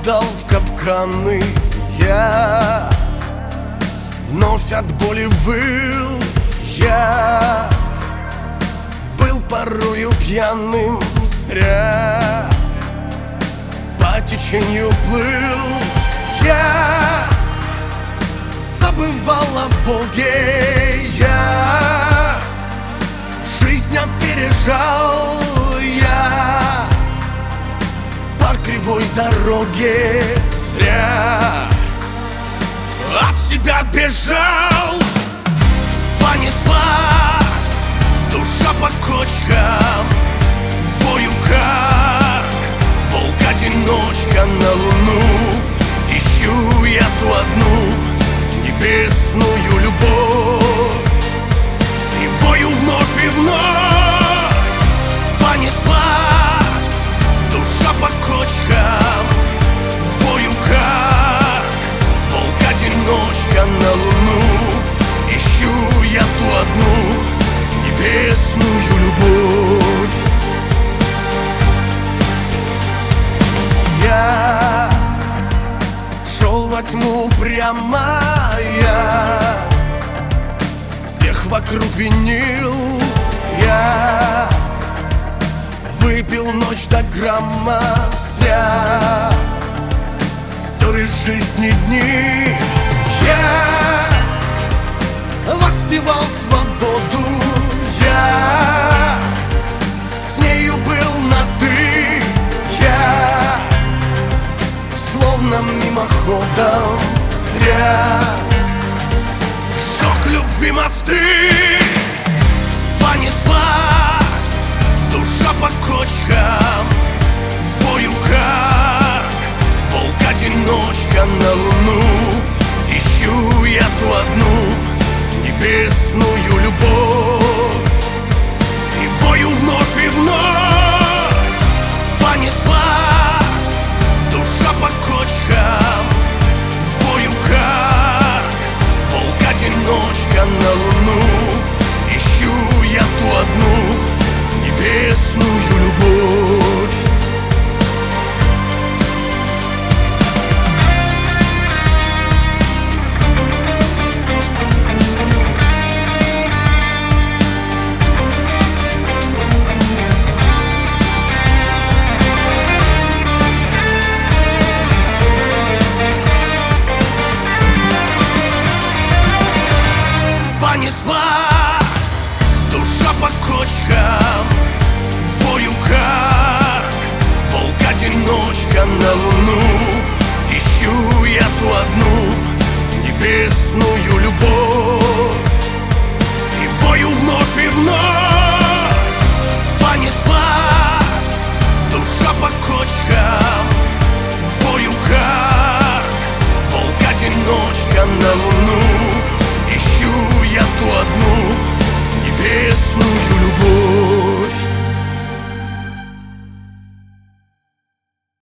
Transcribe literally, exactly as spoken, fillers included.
Попадал в капканы я, вновь от боли выл я, был порою пьяным зря, по течению плыл я, забывал о Боге я, жизнь опережал я, по кривой дороге зря от себя бежал. Понеслась душа по кочкам, вою как волк-одиночка на луну. Ищу я ту одну небесную любовь, и вою вновь и вновь. Понеслась душа по кочкам, вою как волк-одиночка на луну. Ищу я ту одну небесную любовь. Я шел во тьму прямо я, всех вокруг винил я, выпил ночь до грамма зря, стер из жизни дни я, воспевал свободу я, с нею был на ты я, словно мимоходом зря сжег любви мосты. Понеслась душа по кочкам, вою как волк-одиночка на луну. Ищу я ту одну небесную любовь,